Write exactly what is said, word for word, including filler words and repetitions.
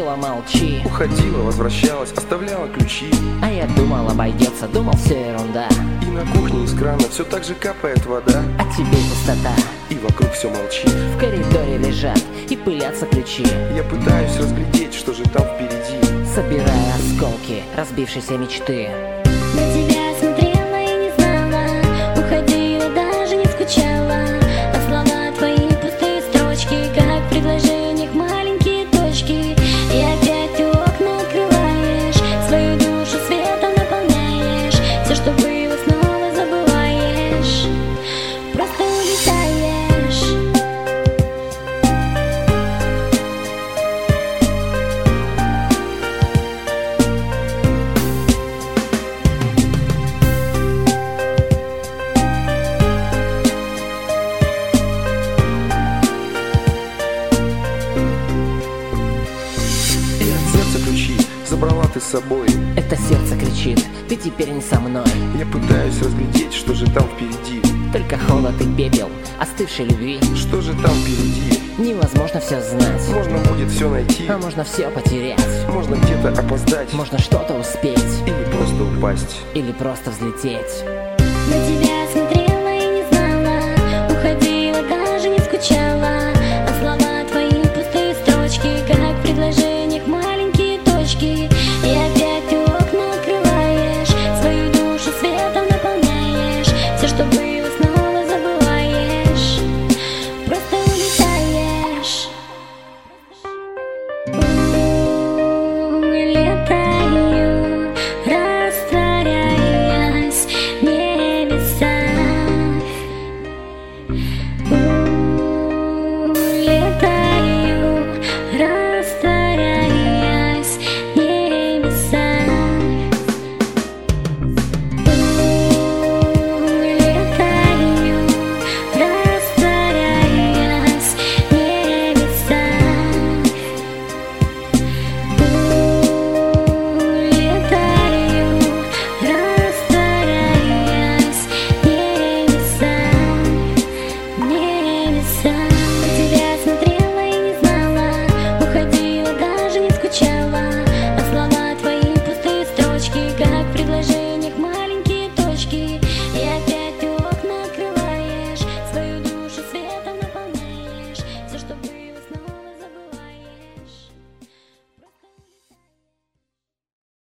Приходила, молчи. Уходила, возвращалась, оставляла ключи. А я думал, обойдется, думал, все ерунда. И на кухне из крана все так же капает вода. А тебе пустота. И вокруг все молчит. В коридоре лежат и пылятся ключи. Я пытаюсь разглядеть, что же там впереди. Собирая осколки разбившейся мечты. На тебя смотрела и не знала, уходила, даже не скучала. А слова твои пустые строчки, как в предложениях маленькие точки. И опять ты окна открываешь, свою душу светом наполняешь. Все, что было, снова забываешь, просто улетаешь. Забрала ты с собой. Это сердце кричит, ты теперь не со мной. Я пытаюсь разглядеть, что же там впереди. Только холод и пепел остывшей любви. Что же там впереди? Невозможно все знать. Можно будет все найти, а можно все потерять. Можно где-то опоздать, можно что-то успеть. Или просто упасть. Или просто взлететь. На тебя смотрела